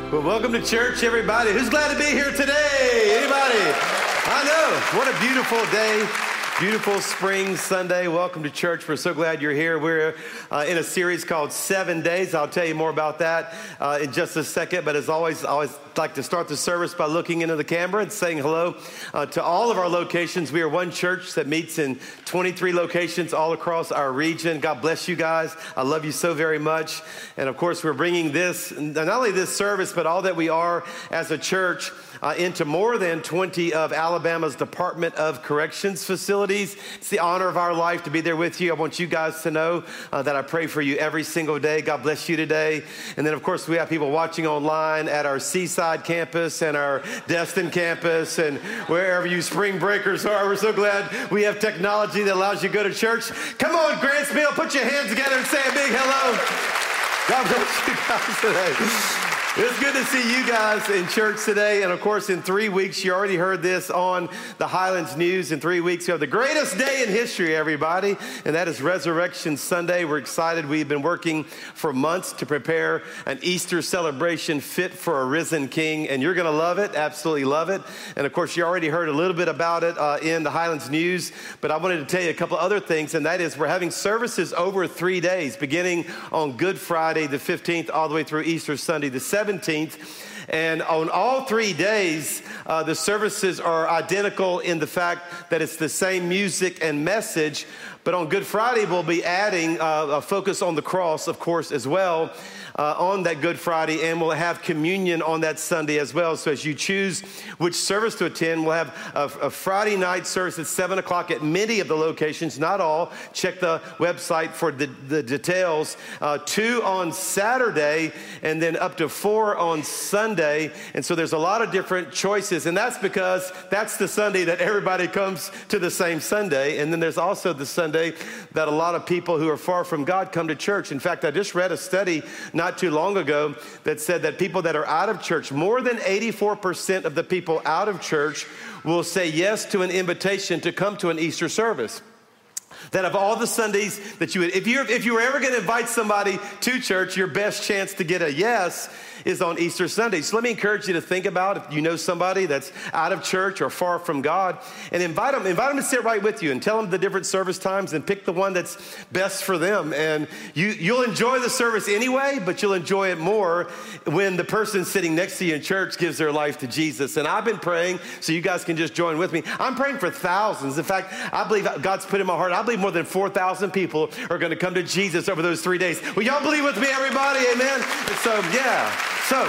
Well, welcome to church, everybody. Who's glad to be here today? Anybody? I know. What a beautiful day. Beautiful spring Sunday. Welcome to church. We're so glad you're here. We're in a series called 7 Days. I'll tell you more about that in just a second. But as always, I always like to start the service by looking into the camera and saying hello to all of our locations. We are one church that meets in 23 locations all across our region. God bless you guys. I love you so very much. And of course, we're bringing this, not only this service, but all that we are as a church into more than 20 of Alabama's Department of Corrections facilities. It's the honor of our life to be there with you. I want you guys to know that I pray for you every single day. God bless you today. And then, of course, we have people watching online at our Seaside campus and our Destin campus and wherever you spring breakers are. We're so glad we have technology that allows you to go to church. Come on, Grantsville, put your hands together and say a big hello. God bless you guys today. It's good to see you guys in church today. And of course, in 3 weeks, you already heard this on the Highlands News. In 3 weeks, we have the greatest day in history, everybody. And that is Resurrection Sunday. We're excited. We've been working for months to prepare an Easter celebration fit for a risen King. And you're going to love it, absolutely love it. And of course, you already heard a little bit about it in the Highlands News. But I wanted to tell you a couple other things. And that is we're having services over 3 days, beginning on Good Friday, the 15th, all the way through Easter Sunday, the 17th. And on all 3 days, the services are identical in the fact that it's the same music and message. But on Good Friday, we'll be adding a focus on the cross, of course, as well, on that Good Friday. And we'll have communion on that Sunday as well. So as you choose which service to attend, we'll have a Friday night service at 7 o'clock at many of the locations, not all. Check the website for the details. 2 on Saturday, and then up to 4 on Sunday. And so there's a lot of different choices. And that's because that's the Sunday that everybody comes to the same Sunday. And then there's also the Sunday that a lot of people who are far from God come to church. In fact, I just read a study not too long ago that said that people that are out of church, more than 84% of the people out of church will say yes to an invitation to come to an Easter service. That of all the Sundays that you would, if you were ever going to invite somebody to church, your best chance to get a yes is on Easter Sunday. So let me encourage you to think about if you know somebody that's out of church or far from God, and invite them to sit right with you and tell them the different service times and pick the one that's best for them. And you'll enjoy the service anyway, but you'll enjoy it more when the person sitting next to you in church gives their life to Jesus. And I've been praying, so you guys can just join with me. I'm praying for thousands. In fact, I believe God's put in my heart, I believe more than 4,000 people are going to come to Jesus over those 3 days. Will y'all believe with me, everybody? Amen. And so, yeah. So,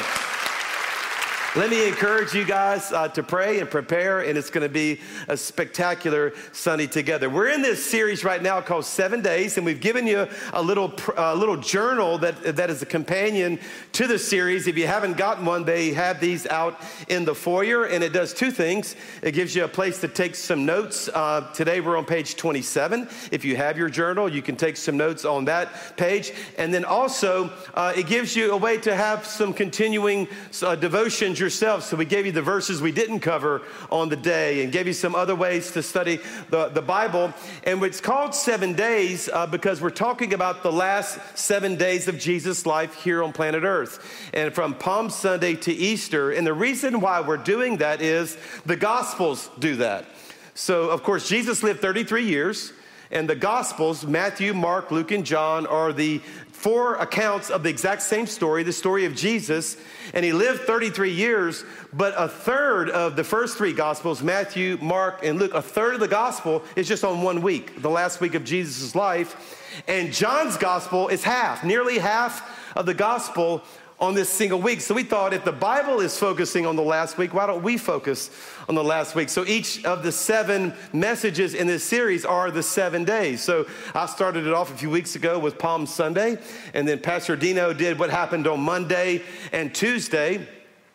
let me encourage you guys to pray and prepare, and it's going to be a spectacular Sunday together. We're in this series right now called 7 Days, and we've given you a little journal that is a companion to the series. If you haven't gotten one, they have these out in the foyer, and it does 2 things. It gives you a place to take some notes. Today we're on page 27. If you have your journal, you can take some notes on that page. And then also, it gives you a way to have some continuing devotions yourself. So we gave you the verses we didn't cover on the day and gave you some other ways to study the Bible. And it's called 7 Days because we're talking about the last 7 days of Jesus' life here on planet Earth, and from Palm Sunday to Easter. And the reason why we're doing that is the Gospels do that. So, of course, Jesus lived 33 years, and the Gospels, Matthew, Mark, Luke, and John, are the 4 accounts of the exact same story, the story of Jesus. And he lived 33 years, but a third of the first 3 Gospels, Matthew, Mark, and Luke, a third of the Gospel is just on 1 week, the last week of Jesus' life. And John's Gospel is nearly half of the Gospel on this single week. So we thought if the Bible is focusing on the last week, why don't we focus on the last week? So each of the 7 messages in this series are the 7 days. So I started it off a few weeks ago with Palm Sunday, and then Pastor Dino did what happened on Monday and Tuesday.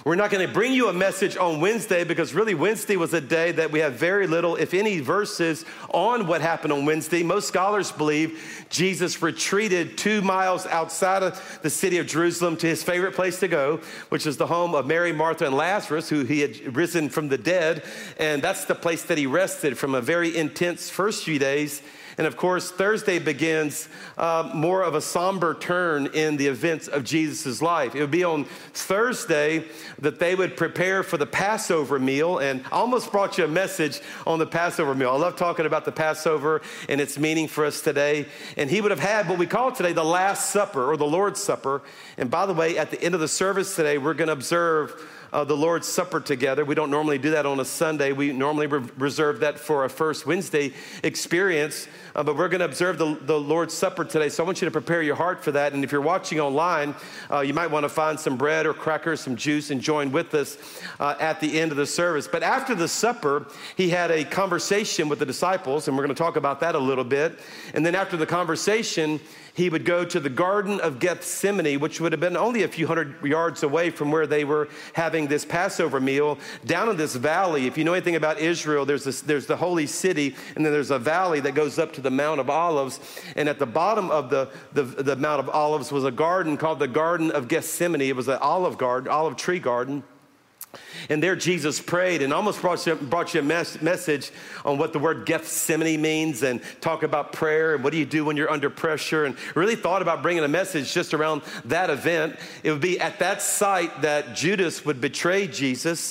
We're not going to bring you a message on Wednesday because really Wednesday was a day that we have very little, if any, verses on what happened on Wednesday. Most scholars believe Jesus retreated 2 miles outside of the city of Jerusalem to his favorite place to go, which is the home of Mary, Martha, and Lazarus, who he had risen from the dead. And that's the place that he rested from a very intense first few days. And of course, Thursday begins more of a somber turn in the events of Jesus' life. It would be on Thursday that they would prepare for the Passover meal. And I almost brought you a message on the Passover meal. I love talking about the Passover and its meaning for us today. And he would have had what we call today the Last Supper or the Lord's Supper. And by the way, at the end of the service today, we're going to observe the Lord's Supper together. We don't normally do that on a Sunday. We normally reserve that for a first Wednesday experience, but we're going to observe the Lord's Supper today. So I want you to prepare your heart for that. And if you're watching online, you might want to find some bread or crackers, some juice, and join with us at the end of the service. But after the supper, he had a conversation with the disciples, and we're going to talk about that a little bit. And then after the conversation, he would go to the Garden of Gethsemane, which would have been only a few hundred yards away from where they were having this Passover meal, down in this valley. If you know anything about Israel, there's the holy city, and then there's a valley that goes up to the Mount of Olives. And at the bottom of the Mount of Olives was a garden called the Garden of Gethsemane. It was an olive tree garden. And there Jesus prayed and almost brought you a message on what the word Gethsemane means and talk about prayer and what do you do when you're under pressure, and really thought about bringing a message just around that event. It would be at that site that Judas would betray Jesus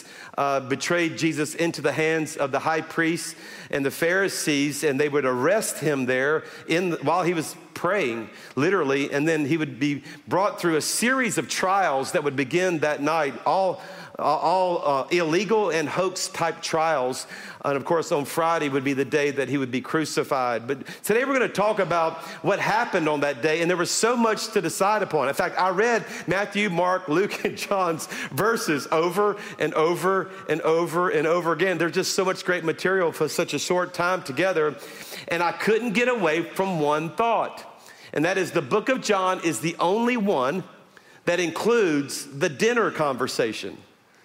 into the hands of the high priests and the Pharisees, and they would arrest him there while he was praying, literally, and then he would be brought through a series of trials that would begin that night, all illegal and hoax type trials. And of course, on Friday would be the day that he would be crucified. But today we're going to talk about what happened on that day. And there was so much to decide upon. In fact, I read Matthew, Mark, Luke, and John's verses over and over and over and over again. There's just so much great material for such a short time together. And I couldn't get away from one thought. And that is the book of John is the only one that includes the dinner conversation.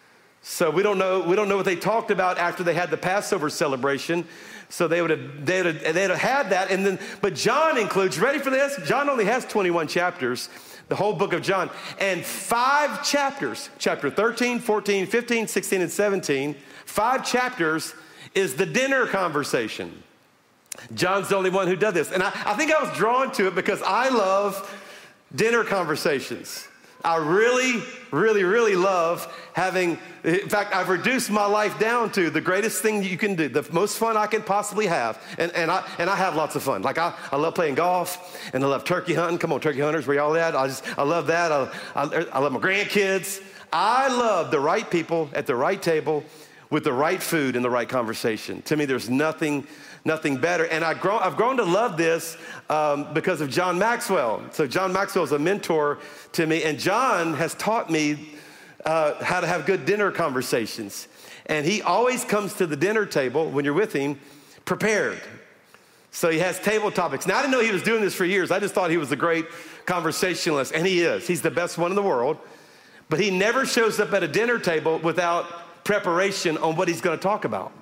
So we don't know what they talked about after they had the Passover celebration. So they'd have had that, but John includes. Ready for this? John only has 21 chapters, the whole book of John, and 5 chapters. Chapter 13, 14, 15, 16, and 17. 5 chapters is the dinner conversation. John's the only one who does this, and I think I was drawn to it because I love dinner conversations. I really, really, really love having, in fact, I've reduced my life down to the greatest thing you can do, the most fun I can possibly have. And I have lots of fun. Like I love playing golf, and I love turkey hunting. Come on, turkey hunters, where y'all at? I love that. I love my grandkids. I love the right people at the right table with the right food and the right conversation. To me, there's nothing better. And I've grown to love this because of John Maxwell. So John Maxwell is a mentor to me, and John has taught me how to have good dinner conversations. And he always comes to the dinner table when you're with him prepared. So he has table topics. Now, I didn't know he was doing this for years. I just thought he was a great conversationalist, and he is. He's the best one in the world. But he never shows up at a dinner table without preparation on what he's going to talk about.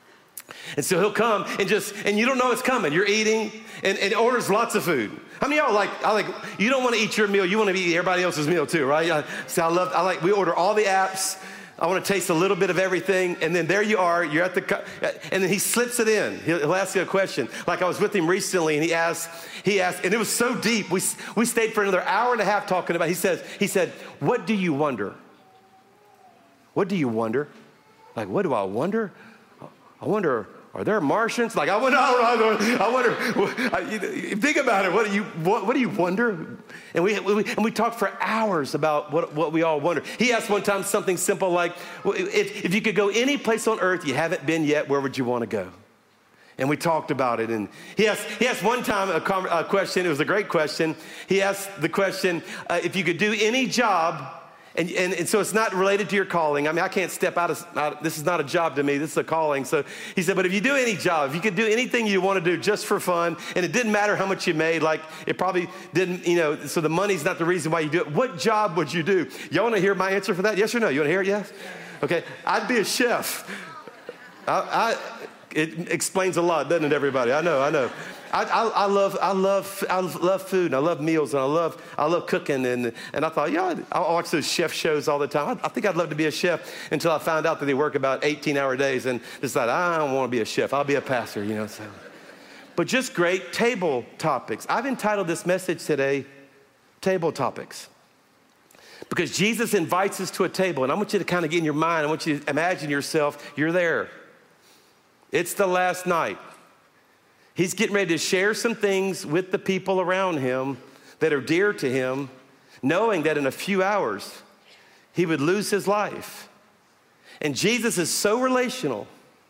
And so he'll come and you don't know it's coming. You're eating and orders lots of food. How many of y'all you don't want to eat your meal, you want to eat everybody else's meal too, right? We order all the apps. I want to taste a little bit of everything. And then there you are, you're and then he slips it in. He'll ask you a question. Like I was with him recently and he asked, and it was so deep. We stayed for another hour and a half talking about, he said, what do you wonder? What do you wonder? Like, what do I wonder? I wonder, are there Martians? Like, I wonder, think about it. What do you wonder? And we talked for hours about what we all wonder. He asked one time something simple like, if you could go any place on earth you haven't been yet, where would you want to go? And we talked about it. And he asked one time a question. It was a great question. He asked the question, if you could do any job And so it's not related to your calling. I mean, I can't step out this is not a job to me, this is a calling. So he said, but if you do any job, if you could do anything you want to do just for fun, and it didn't matter how much you made, like it probably didn't, so the money's not the reason why you do it. What job would you do? Y'all want to hear my answer for that? Yes or no? You want to hear it? Yes? Okay, I'd be a chef. It explains a lot, doesn't it, everybody? I know. I love food, and I love meals, and I love cooking, and I thought, I watch those chef shows all the time. I think I'd love to be a chef until I found out that they work about 18-hour days, and decided I don't want to be a chef. I'll be a pastor, So. But just great table topics. I've entitled this message today, Table Topics. Because Jesus invites us to a table, and I want you to kind of get in your mind, I want you to imagine yourself, you're there. It's the last night. He's getting ready to share some things with the people around him that are dear to him, knowing that in a few hours, he would lose his life. And Jesus is so relational.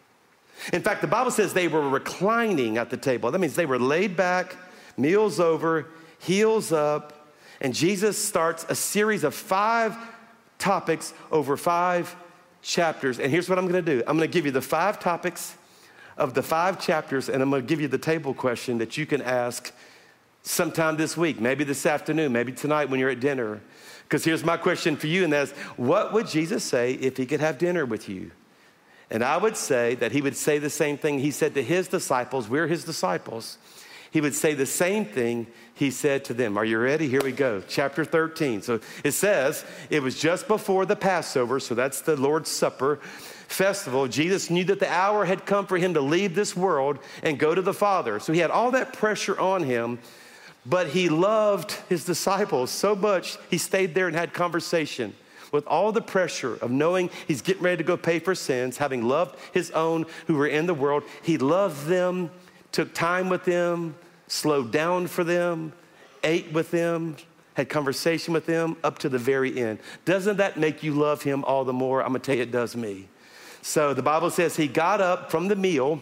In fact, the Bible says they were reclining at the table. That means they were laid back, meals over, heels up, and Jesus starts a series of 5 topics over 5 chapters. And here's what I'm going to do. I'm going to give you the 5 topics of the 5 chapters, and I'm going to give you the table question that you can ask sometime this week, maybe this afternoon, maybe tonight when you're at dinner. Because here's my question for you, and that's, what would Jesus say if he could have dinner with you? And I would say that he would say the same thing he said to his disciples. We're his disciples. He would say the same thing he said to them. Are you ready? Here we go. Chapter 13. So it says, it was just before the Passover, so that's the Lord's Supper festival. Jesus knew that the hour had come for him to leave this world and go to the Father. So he had all that pressure on him, but he loved his disciples so much, he stayed there and had conversation. With all the pressure of knowing he's getting ready to go pay for sins, having loved his own who were in the world, he loved them, took time with them, slowed down for them, ate with them, had conversation with them up to the very end. Doesn't that make you love him all the more? I'm gonna tell you, it does me. So the Bible says he got up from the meal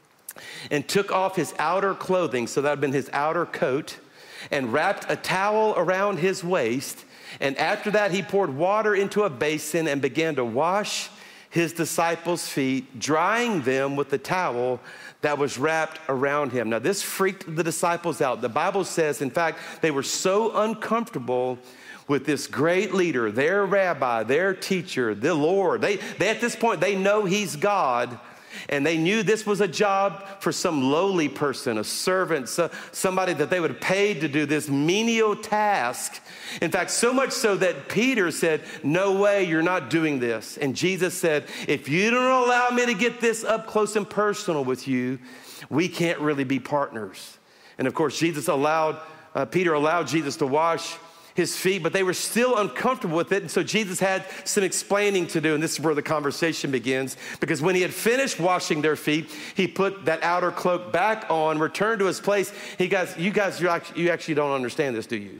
and took off his outer clothing, so that had been his outer coat, and wrapped a towel around his waist. And after that, he poured water into a basin and began to wash his disciples' feet, drying them with the towel that was wrapped around him. Now, this freaked the disciples out. The Bible says, in fact, they were so uncomfortable with this great leader, their rabbi, their teacher, the Lord. They at this point, they know he's God, and they knew this was a job for some lowly person, a servant, somebody that they would have paid to do this menial task. In fact, so much so that Peter said, no way, you're not doing this. And Jesus said, if you don't allow me to get this up close and personal with you, we can't really be partners. And of course, Peter allowed Jesus to wash his feet, but they were still uncomfortable with it. And so Jesus had some explaining to do. And this is where the conversation begins. Because when he had finished washing their feet, he put that outer cloak back on, returned to his place. You actually don't understand this, do you?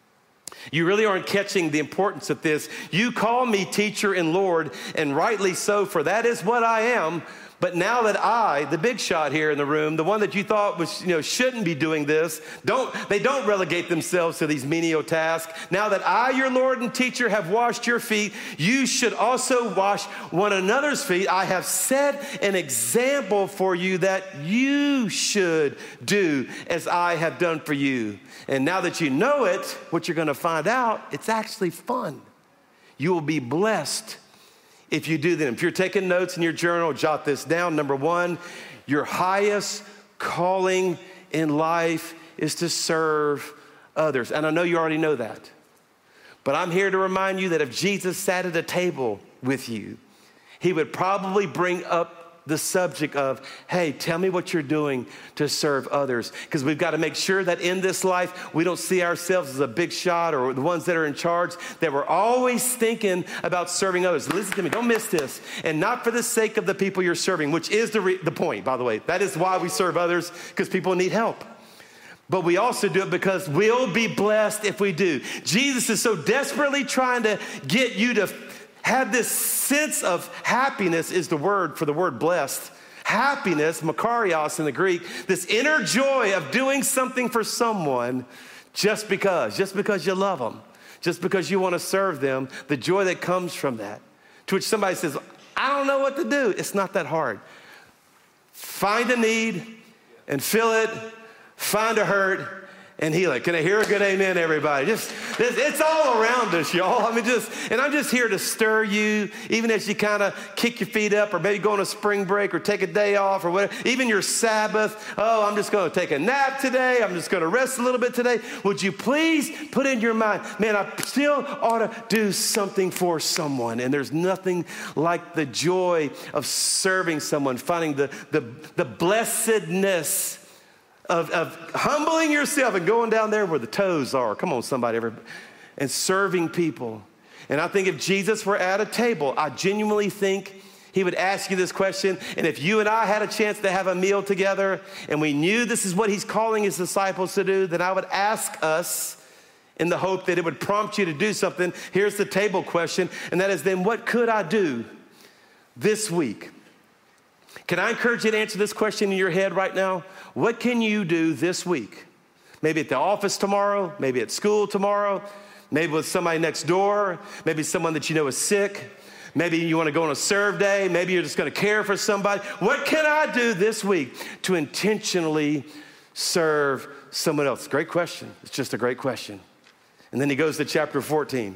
You really aren't catching the importance of this. You call me teacher and Lord, and rightly so, for that is what I am. But now that I, the big shot here in the room, the one that you thought was, shouldn't be doing this, they don't relegate themselves to these menial tasks. Now that I, your Lord and teacher, have washed your feet, you should also wash one another's feet. I have set an example for you that you should do as I have done for you. And now that you know it, what you're going to find out, it's actually fun. You will be blessed if you do them. If you're taking notes in your journal, jot this down. Number 1, your highest calling in life is to serve others. And I know you already know that. But I'm here to remind you that if Jesus sat at a table with you, he would probably bring up the subject of, hey, tell me what you're doing to serve others. Because we've got to make sure that in this life, we don't see ourselves as a big shot or the ones that are in charge, that we're always thinking about serving others. Listen to me, don't miss this. And not for the sake of the people you're serving, which is the point, by the way. That is why we serve others, because people need help. But we also do it because we'll be blessed if we do. Jesus is so desperately trying to get you to have this sense of happiness, is the word for the word blessed. Happiness, makarios in the Greek, this inner joy of doing something for someone just because you love them, just because you want to serve them, the joy that comes from that. To which somebody says, I don't know what to do. It's not that hard. Find a need and fill it. Find a hurt and heal it. Can I hear a good amen, everybody? It's all around us, y'all. I'm just here to stir you, even as you kind of kick your feet up or maybe go on a spring break or take a day off or whatever. Even your Sabbath. Oh, I'm just going to take a nap today. I'm just going to rest a little bit today. Would you please put in your mind, man, I still ought to do something for someone. And there's nothing like the joy of serving someone, finding the blessedness of humbling yourself and going down there where the toes are. Come on, somebody. And serving people. And I think if Jesus were at a table, I genuinely think he would ask you this question. And if you and I had a chance to have a meal together and we knew this is what he's calling his disciples to do, then I would ask us in the hope that it would prompt you to do something. Here's the table question. And that is, then what could I do this week? Can I encourage you to answer this question in your head right now? What can you do this week? Maybe at the office tomorrow, maybe at school tomorrow, maybe with somebody next door, maybe someone that you know is sick. Maybe you want to go on a serve day. Maybe you're just going to care for somebody. What can I do this week to intentionally serve someone else? Great question. It's just a great question. And then he goes to chapter 14.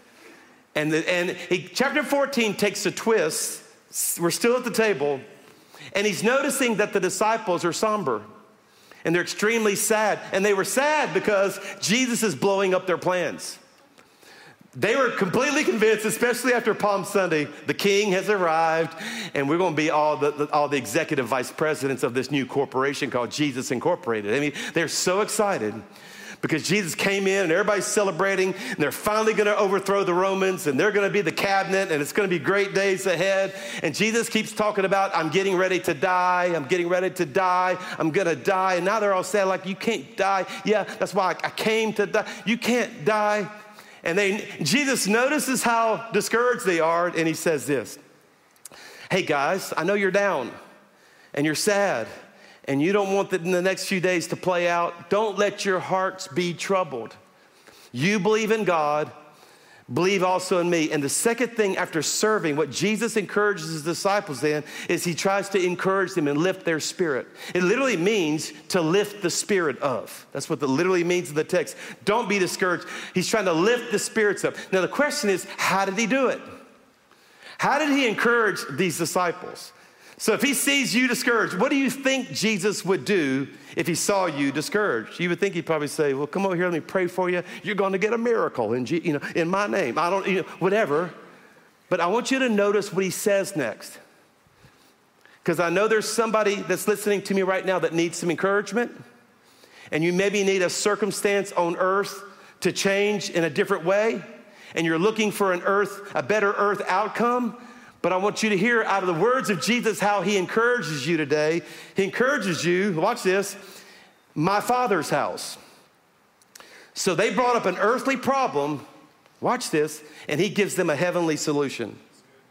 Chapter 14 takes a twist. We're still at the table. And he's noticing that the disciples are somber and they're extremely sad. And they were sad because Jesus is blowing up their plans. They were completely convinced, especially after Palm Sunday, the king has arrived and we're going to be all the executive vice presidents of this new corporation called Jesus Incorporated. I mean, they're so excited because Jesus came in and everybody's celebrating and they're finally going to overthrow the Romans and they're going to be the cabinet and it's going to be great days ahead. And Jesus keeps talking about, I'm getting ready to die. I'm getting ready to die. I'm going to die. And now they're all sad, like, you can't die. Yeah, that's why I came to die. You can't die. And Jesus notices how discouraged they are and he says this, hey guys, I know you're down and you're sad and you don't want that in the next few days to play out. Don't let your hearts be troubled. You believe in God, believe also in me. And the second thing after serving, what Jesus encourages his disciples in is he tries to encourage them and lift their spirit. It literally means to lift the spirit of. That's what it literally means in the text. Don't be discouraged. He's trying to lift the spirits up. Now the question is, how did he do it? How did he encourage these disciples? So if he sees you discouraged, what do you think Jesus would do if he saw you discouraged? You would think he'd probably say, well, come over here, let me pray for you. You're going to get a miracle in my name. I don't, whatever. But I want you to notice what he says next. Because I know there's somebody that's listening to me right now that needs some encouragement. And you maybe need a circumstance on earth to change in a different way. And you're looking for a better earth outcome. But I want you to hear out of the words of Jesus how he encourages you today. He encourages you, watch this, my Father's house. So they brought up an earthly problem, watch this, and he gives them a heavenly solution.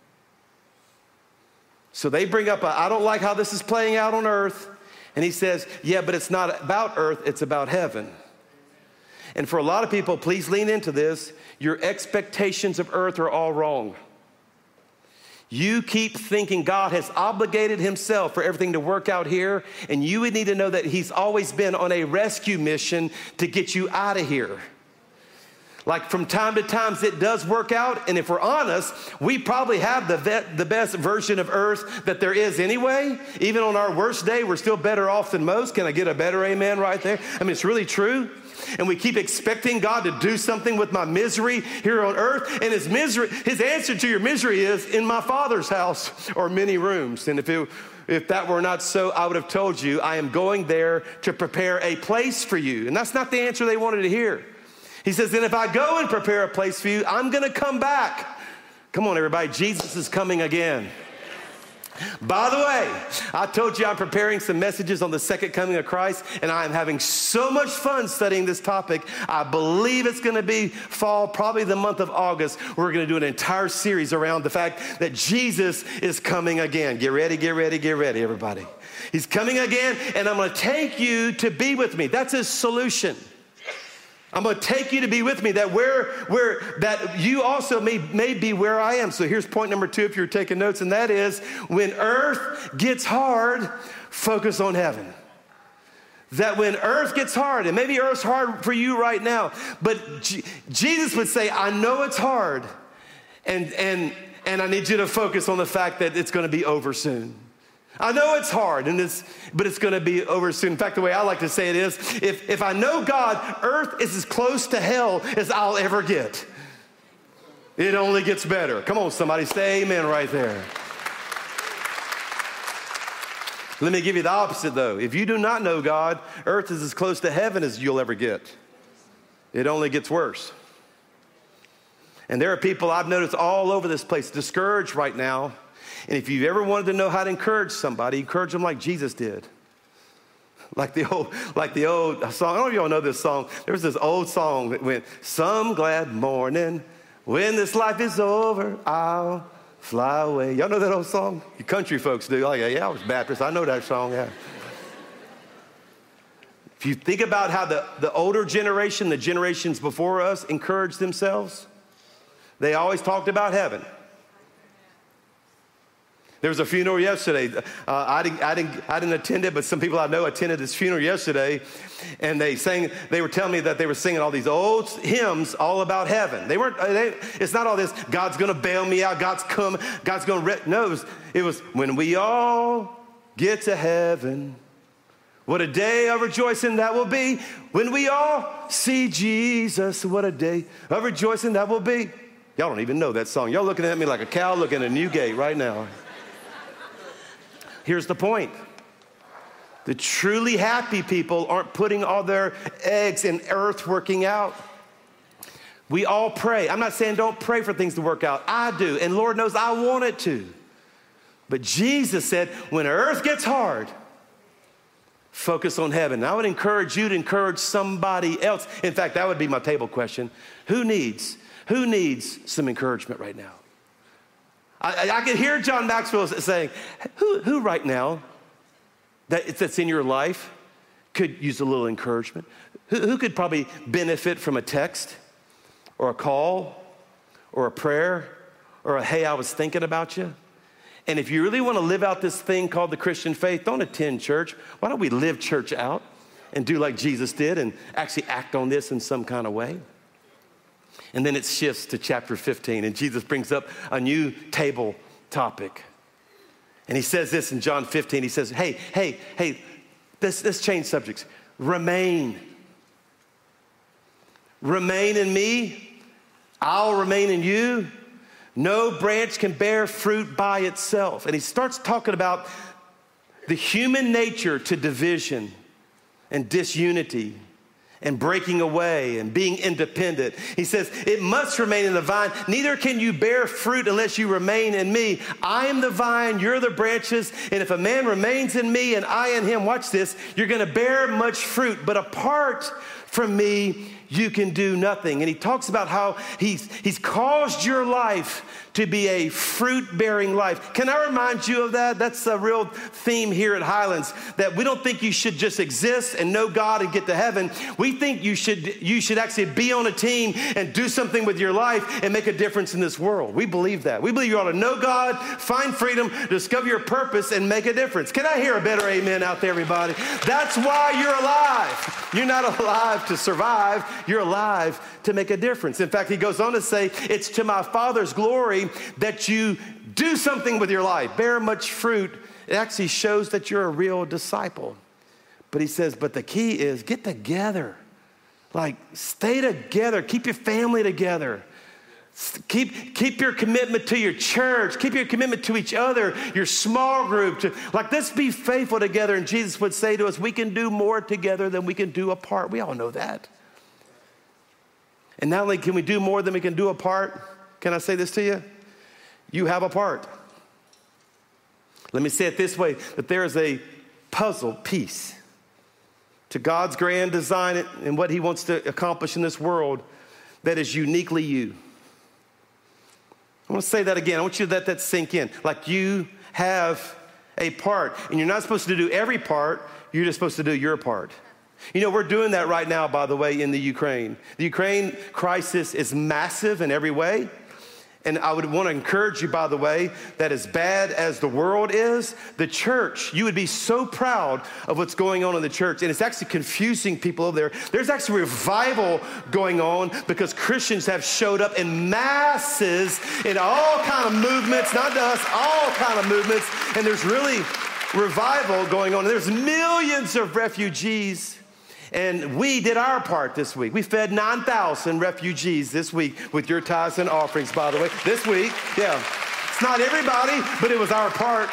So they bring up I don't like how this is playing out on earth. And he says, yeah, but it's not about earth, it's about heaven. And for a lot of people, please lean into this, your expectations of earth are all wrong. You keep thinking God has obligated himself for everything to work out here, and you would need to know that he's always been on a rescue mission to get you out of here. Like from time to time, it does work out, and if we're honest, we probably have the best version of earth that there is anyway. Even on our worst day, we're still better off than most. Can I get a better amen right there? I mean, it's really true. And we keep expecting God to do something with my misery here on earth. And his answer to your misery is, in my Father's house are many rooms. And if that were not so, I would have told you, I am going there to prepare a place for you. And that's not the answer they wanted to hear. He says, and if I go and prepare a place for you, I'm going to come back. Come on, everybody. Jesus is coming again. By the way, I told you I'm preparing some messages on the second coming of Christ, and I am having so much fun studying this topic. I believe it's going to be fall, probably the month of August. We're going to do an entire series around the fact that Jesus is coming again. Get ready, get ready, get ready, everybody. He's coming again, and I'm going to take you to be with me. That's his solution. I'm going to take you to be with me, that that you also may be where I am. So here's point number 2 if you're taking notes, and that is when earth gets hard, focus on heaven. That when earth gets hard, and maybe earth's hard for you right now, but Jesus would say, I know it's hard, and I need you to focus on the fact that it's going to be over soon. I know it's hard, but it's going to be over soon. In fact, the way I like to say it is, if I know God, earth is as close to hell as I'll ever get. It only gets better. Come on, somebody say amen right there. Let me give you the opposite, though. If you do not know God, earth is as close to heaven as you'll ever get. It only gets worse. And there are people I've noticed all over this place discouraged right now. And if you've ever wanted to know how to encourage somebody, encourage them like Jesus did. Like the old song. I don't know if y'all know this song. There was this old song that went, some glad morning, when this life is over, I'll fly away. Y'all know that old song? You country folks do. Oh, yeah, I was Baptist. I know that song, yeah. If you think about how the older generation, the generations before us, encouraged themselves, they always talked about heaven. There was a funeral yesterday. I didn't attend it, but some people I know attended this funeral yesterday, and they were telling me that they were singing all these old hymns all about heaven. It's not all this, God's going to bail me out, God's going to, no, it was when we all get to heaven, what a day of rejoicing that will be. When we all see Jesus, what a day of rejoicing that will be. Y'all don't even know that song. Y'all looking at me like a cow looking at Newgate right now. Here's the point. The truly happy people aren't putting all their eggs in earth working out. We all pray. I'm not saying don't pray for things to work out. I do, and Lord knows I want it to. But Jesus said, when earth gets hard, focus on heaven. And I would encourage you to encourage somebody else. In fact, that would be my table question. Who needs some encouragement right now? I could hear John Maxwell saying, who right now that's in your life could use a little encouragement? Who could probably benefit from a text or a call or a prayer or a, hey, I was thinking about you? And if you really want to live out this thing called the Christian faith, don't attend church. Why don't we live church out and do like Jesus did and actually act on this in some kind of way? And then it shifts to chapter 15, and Jesus brings up a new table topic. And he says this in John 15. He says, hey, let's change subjects. Remain. Remain in me. I'll remain in you. No branch can bear fruit by itself. And he starts talking about the human nature to division and disunity and breaking away and being independent. He says, it must remain in the vine. Neither can you bear fruit unless you remain in me. I am the vine, you're the branches. And if a man remains in me and I in him, watch this, you're going to bear much fruit. But apart from me, you can do nothing. And he talks about how he's caused your life to be a fruit-bearing life. Can I remind you of that? That's a real theme here at Highlands, that we don't think you should just exist and know God and get to heaven. We think you should actually be on a team and do something with your life and make a difference in this world. We believe that. We believe you ought to know God, find freedom, discover your purpose, and make a difference. Can I hear a better amen out there, everybody? That's why you're alive. You're not alive to survive. You're alive to make a difference. In fact, he goes on to say, it's to my Father's glory that you do something with your life, bear much fruit. It actually shows that you're a real disciple. But he says, but the key is get together. Like, stay together. Keep your family together. Keep your commitment to your church. Keep your commitment to each other, your small group. Let's be faithful together. And Jesus would say to us, we can do more together than we can do apart. We all know that. And not only can we do more than we can do apart, can I say this to you? You have a part. Let me say it this way, that there is a puzzle piece to God's grand design and what he wants to accomplish in this world that is uniquely you. I want to say that again. I want you to let that sink in. Like, you have a part, and you're not supposed to do every part. You're just supposed to do your part. You know, we're doing that right now, by the way, in the Ukraine. The Ukraine crisis is massive in every way. And I would want to encourage you, by the way, that as bad as the world is, the church, you would be so proud of what's going on in the church. And it's actually confusing people over there. There's actually revival going on because Christians have showed up in masses in all kind of movements, not to us, all kind of movements. And there's really revival going on. And there's millions of refugees. And we did our part this week. We fed 9,000 refugees this week with your tithes and offerings, by the way. This week, yeah. It's not everybody, but it was our part.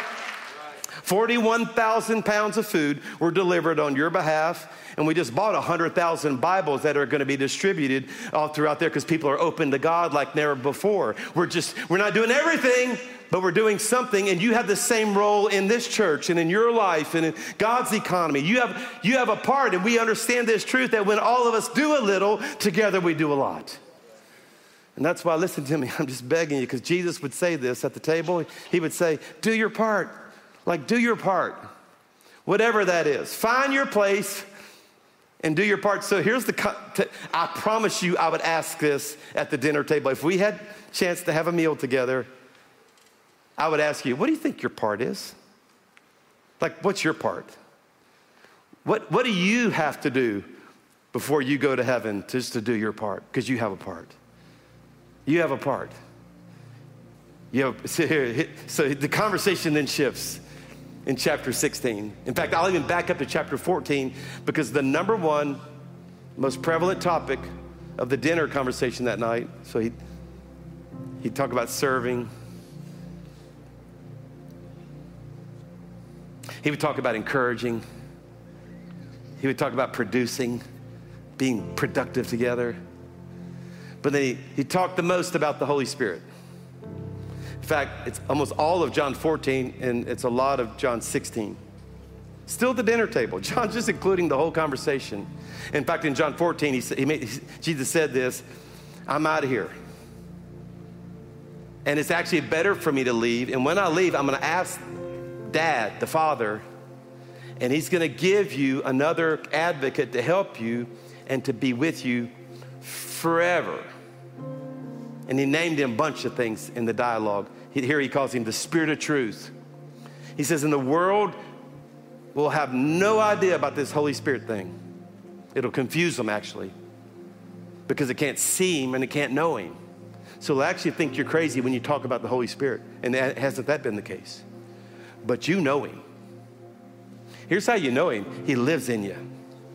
41,000 pounds of food were delivered on your behalf. And we just bought 100,000 Bibles that are going to be distributed all throughout there because people are open to God like never before. We're not doing everything, but we're doing something, and you have the same role in this church and in your life and in God's economy. You have a part, and we understand this truth that when all of us do a little, together we do a lot. And that's why, listen to me, I'm just begging you, because Jesus would say this at the table. He would say, do your part. Like, do your part. Whatever that is. Find your place and do your part. So here's I promise you I would ask this at the dinner table. If we had a chance to have a meal together, I would ask you, what do you think your part is? Like, what's your part? What do you have to do before you go to heaven just to do your part? Because you have a part. You have a part. So the conversation then shifts in chapter 16. In fact, I'll even back up to chapter 14 because the number one most prevalent topic of the dinner conversation that night, so he'd talk about serving. He would talk about encouraging. He would talk about producing, being productive together. But then he talked the most about the Holy Spirit. In fact, it's almost all of John 14, and it's a lot of John 16. Still at the dinner table. John's just including the whole conversation. In fact, in John 14, Jesus said this, I'm out of here. And it's actually better for me to leave. And when I leave, I'm going to ask Dad, the Father, and he's going to give you another advocate to help you and to be with you forever. And he named him a bunch of things in the dialogue. Here he calls him the Spirit of Truth. He says, in the world will have no idea about this Holy Spirit thing. It'll confuse them, actually, because it can't see him and it can't know him. So they'll actually think you're crazy when you talk about the Holy Spirit. And hasn't that been the case? But you know him. Here's how you know him. He lives in you.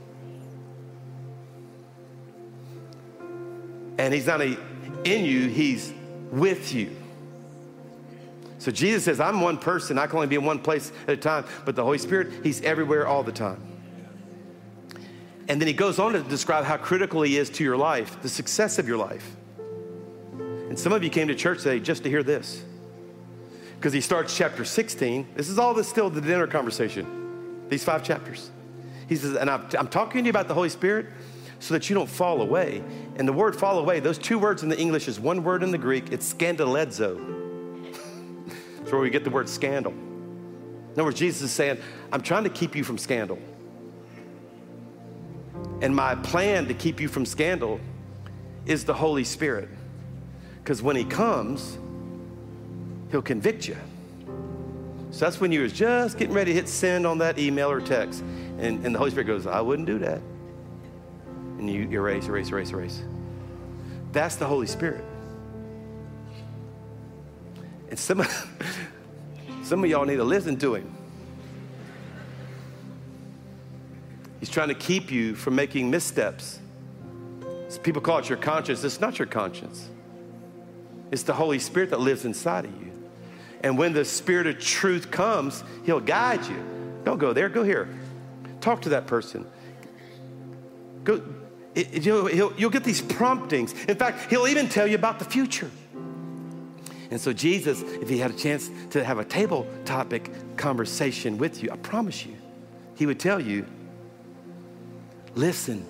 And he's not in you, he's with you. So Jesus says, I'm one person. I can only be in one place at a time. But the Holy Spirit, he's everywhere all the time. And then he goes on to describe how critical he is to your life, the success of your life. And some of you came to church today just to hear this. Because he starts chapter 16. This is all still the dinner conversation. These 5 chapters. He says, and I'm talking to you about the Holy Spirit so that you don't fall away. And the word fall away, those 2 words in the English is one word in the Greek. It's scandalizo. That's where we get the word scandal. In other words, Jesus is saying, I'm trying to keep you from scandal. And my plan to keep you from scandal is the Holy Spirit. Because when he comes, he'll convict you. So that's when you was just getting ready to hit send on that email or text. And the Holy Spirit goes, I wouldn't do that. And you erase. That's the Holy Spirit. And some of y'all need to listen to him. He's trying to keep you from making missteps. So people call it your conscience. It's not your conscience. It's the Holy Spirit that lives inside of you. And when the Spirit of truth comes, he'll guide you. Don't go there, go here. Talk to that person. Go. You'll get these promptings. In fact, he'll even tell you about the future. And so Jesus, if he had a chance to have a table topic conversation with you, I promise you, he would tell you, listen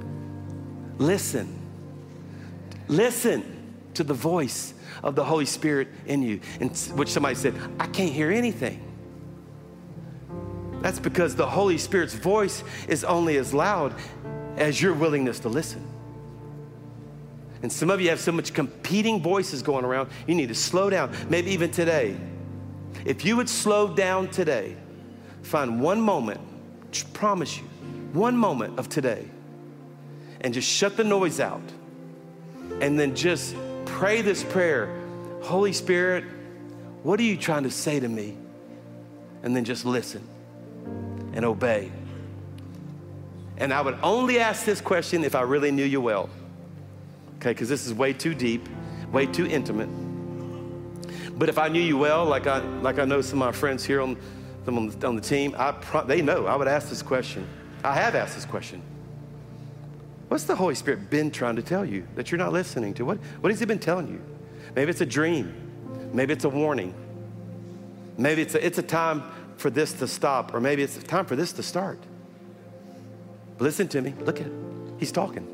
to the voice of the Holy Spirit in you. And which somebody said, I can't hear anything. That's because the Holy Spirit's voice is only as loud as your willingness to listen. And some of you have so much competing voices going around, you need to slow down. Maybe even today. If you would slow down today, find one moment, promise you, one moment of today, and just shut the noise out. And then just pray this prayer. Holy Spirit, what are you trying to say to me? And then just listen and obey. And I would only ask this question if I really knew you well. Okay, because this is way too deep, way too intimate. But if I knew you well, like I know some of my friends here on the team, they know I would ask this question. I have asked this question. What's the Holy Spirit been trying to tell you that you're not listening to? What has he been telling you? Maybe it's a dream. Maybe it's a warning. Maybe it's a time for this to stop, or maybe it's a time for this to start. Listen to me. Look at it. He's talking.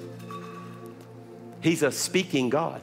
He's a speaking God.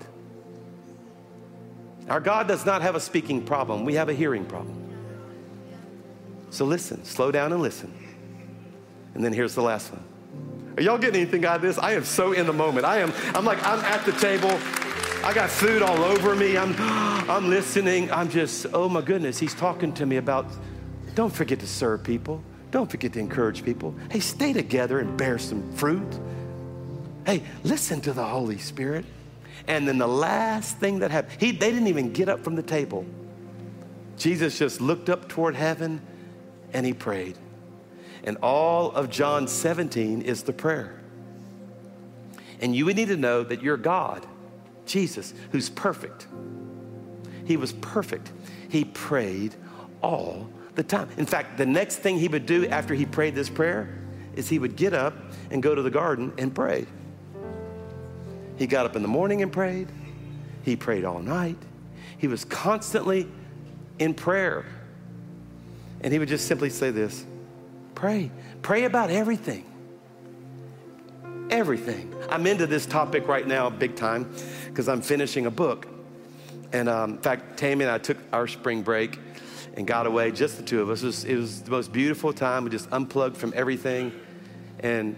Our God does not have a speaking problem. We have a hearing problem. So listen, slow down and listen. And then here's the last one. Are y'all getting anything out of this? I am so in the moment. I'm at the table. I got food all over me. I'm listening. I'm just, oh my goodness, he's talking to me about, don't forget to serve people. Don't forget to encourage people. Hey, stay together and bear some fruit. Hey, listen to the Holy Spirit. And then the last thing that happened, they didn't even get up from the table. Jesus just looked up toward heaven and he prayed. And all of John 17 is the prayer. And you would need to know that your God, Jesus, who's perfect, he was perfect. He prayed all the time. In fact, the next thing he would do after he prayed this prayer is he would get up and go to the garden and pray. He got up in the morning and prayed. He prayed all night. He was constantly in prayer. And he would just simply say this, pray. Pray about everything. Everything. I'm into this topic right now big time because I'm finishing a book. And in fact, Tammy and I took our spring break and got away, just the two of us. It was the most beautiful time. We just unplugged from everything. And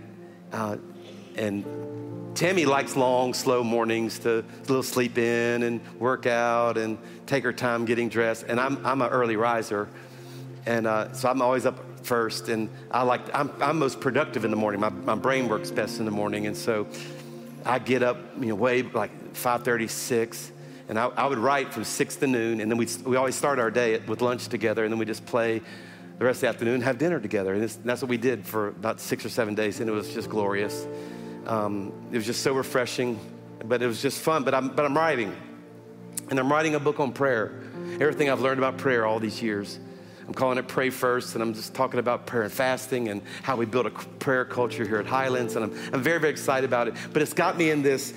Tammy likes long, slow mornings to a little sleep in and work out and take her time getting dressed. And I'm an early riser. And so I'm always up first. And I'm most productive in the morning. My brain works best in the morning. And so I get up, way like 5:30, 6. And I would write from 6 to noon. And then we always start our day with lunch together. And then we just play the rest of the afternoon, have dinner together. And that's what we did for about 6 or 7 days. And it was just glorious. It was just so refreshing, but it was just fun. But I'm writing, and I'm writing a book on prayer. Everything I've learned about prayer all these years. I'm calling it Pray First, and I'm just talking about prayer and fasting and how we build a prayer culture here at Highlands. And I'm very, very excited about it. But it's got me in this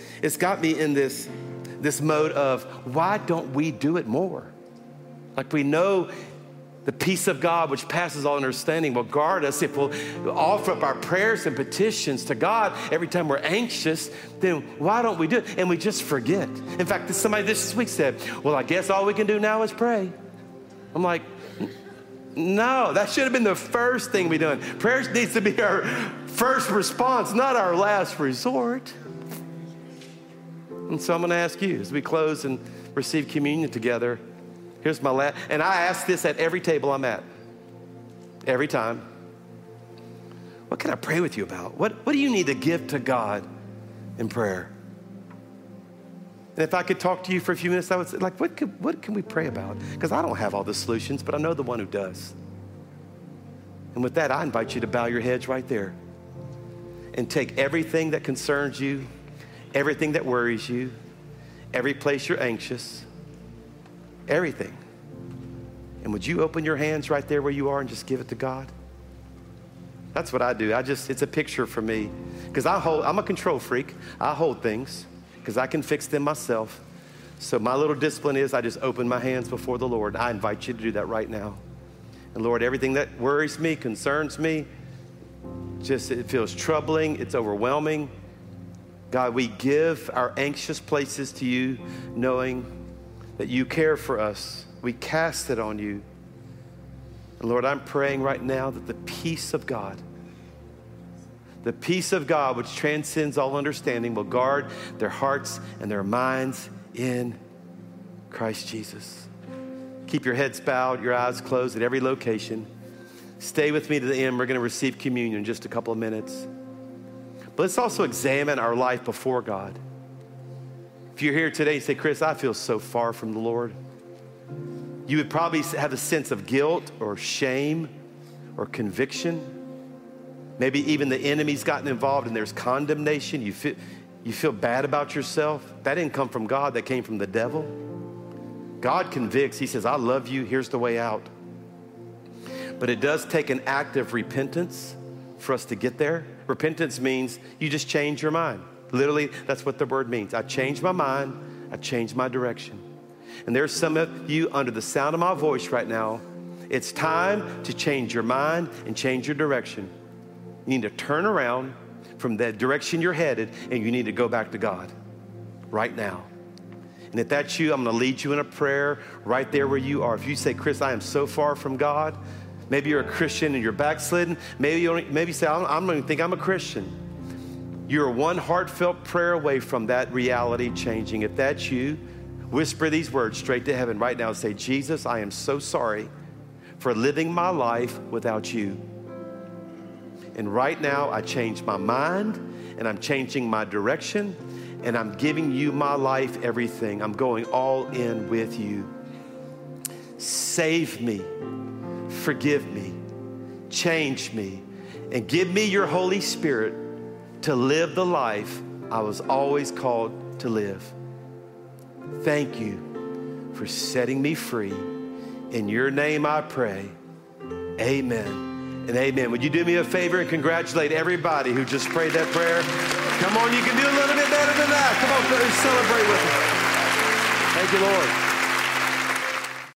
mode of, why don't we do it more? Like, we know the peace of God, which passes all understanding, will guard us if we'll offer up our prayers and petitions to God every time we're anxious. Then why don't we do it? And we just forget. In fact, somebody this week said, well, I guess all we can do now is pray. I'm like, no, that should have been the first thing we do. Prayer needs to be our first response, not our last resort. And so I'm going to ask you, as we close and receive communion together, here's my last, and I ask this at every table I'm at, every time. What can I pray with you about? What do you need to give to God in prayer? And if I could talk to you for a few minutes, I would say, like, what can we pray about? Because I don't have all the solutions, but I know the one who does. And with that, I invite you to bow your heads right there and take everything that concerns you, everything that worries you, every place you're anxious, everything. And would you open your hands right there where you are and just give it to God? That's what I do. It's a picture for me. Because I'm a control freak. I hold things because I can fix them myself. So my little discipline is I just open my hands before the Lord. I invite you to do that right now. And Lord, everything that worries me, concerns me, it feels troubling, it's overwhelming. God, we give our anxious places to you, knowing that you care for us. We cast it on you. And Lord, I'm praying right now that the peace of God, which transcends all understanding, will guard their hearts and their minds in Christ Jesus. Keep your heads bowed, your eyes closed at every location. Stay with me to the end. We're going to receive communion in just a couple of minutes. But let's also examine our life before God. If you're here today and say, Chris, I feel so far from the Lord, you would probably have a sense of guilt or shame or conviction. Maybe even the enemy's gotten involved and there's condemnation. You feel bad about yourself. That didn't come from God. That came from the devil. God convicts. He says, I love you. Here's the way out. But it does take an act of repentance for us to get there. Repentance means you just change your mind. Literally, that's what the word means. I changed my mind. I changed my direction. And there's some of you under the sound of my voice right now. It's time to change your mind and change your direction. You need to turn around from that direction you're headed, and you need to go back to God right now. And if that's you, I'm going to lead you in a prayer right there where you are. If you say, Chris, I am so far from God, maybe you're a Christian and you're backslidden. Maybe you say, I don't even think I'm a Christian. You're one heartfelt prayer away from that reality changing. If that's you, whisper these words straight to heaven right now and say, Jesus, I am so sorry for living my life without you. And right now, I change my mind, and I'm changing my direction, and I'm giving you my life, everything. I'm going all in with you. Save me, forgive me, change me, and give me your Holy Spirit to live the life I was always called to live. Thank you for setting me free. In your name I pray, amen. And amen. Would you do me a favor and congratulate everybody who just prayed that prayer? Come on, you can do a little bit better than that. Come on, celebrate with us. Thank you, Lord.